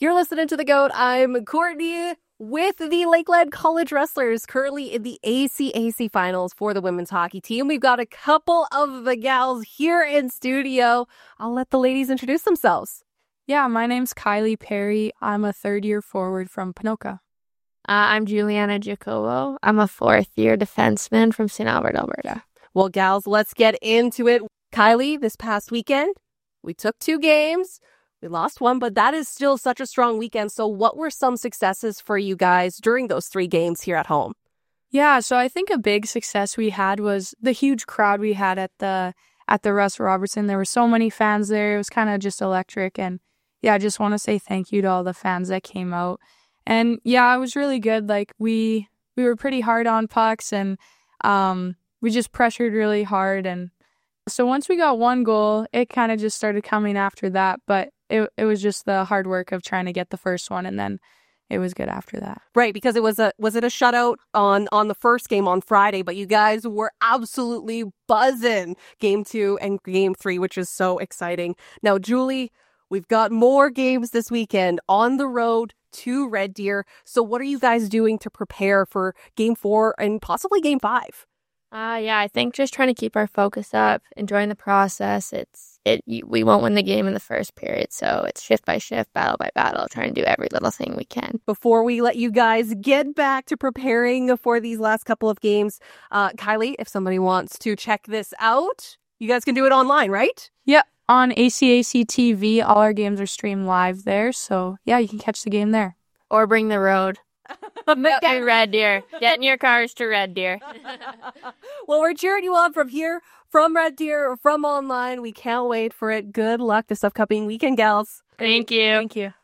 You're listening to The GOAT. I'm Courtney with the Lakeland College Wrestlers currently in the ACAC finals for the women's hockey team. We've got a couple of the gals here in studio. I'll let the ladies introduce themselves. Yeah, my name's Kylie Perry. I'm a third-year forward from Ponoka. I'm Juliana Jacobo. I'm a fourth-year defenseman from St. Albert, Alberta. Well, gals, let's get into it. Kylie, this past weekend, we took 2 games. We lost 1, but that is still such a strong weekend. So what were some successes for you guys during those 3 games here at home? Yeah, so I think a big success we had was the huge crowd we had at the Russ Robertson. There were so many fans there. It was kind of just electric. And yeah, I just want to say thank you to all the fans that came out. And yeah, it was really good. Like we were pretty hard on pucks and we just pressured really hard. And so once we got 1 goal, it kind of just started coming after that. But it was just the hard work of trying to get the first one, and then it was good after that. Right, because was it a shutout on the first game on Friday, but you guys were absolutely buzzing game 2 and game 3, which is so exciting. Now, Julie, we've got more games this weekend on the road to Red Deer. So what are you guys doing to prepare for game 4 and possibly game 5? Yeah, I think just trying to keep our focus up, enjoying the process. We won't win the game in the first period, so it's shift by shift, battle by battle, trying to do every little thing we can. Before we let you guys get back to preparing for these last couple of games, Kylie, if somebody wants to check this out, you guys can do it online, right? Yep, on ACAC TV, all our games are streamed live there, so yeah, you can catch the game there. Or bring the road. To Red Deer. Get in your cars to Red Deer. Well, we're cheering you on from here, from Red Deer, or from online. We can't wait for it. Good luck this upcoming weekend, gals. Thank you. Thank you.